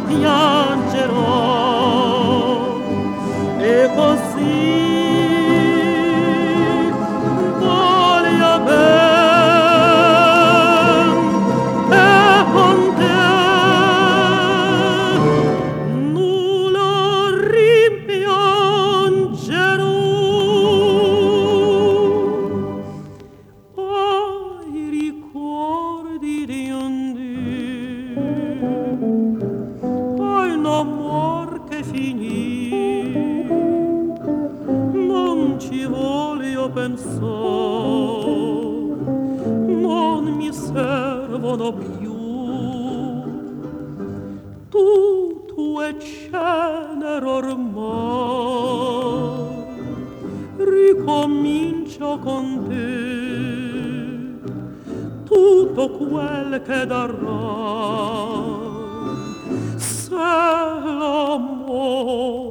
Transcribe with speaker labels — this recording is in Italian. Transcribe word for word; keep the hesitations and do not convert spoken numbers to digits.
Speaker 1: piangerò e così voglia ben e con te nulla rimpiangerò. Ai ricordi di un dì, ai un amor che finì, non ci voglio pensare, non mi servono più. Tutto è cenere ormai, ricomincio con te. Tutto quel che darà, se l'amore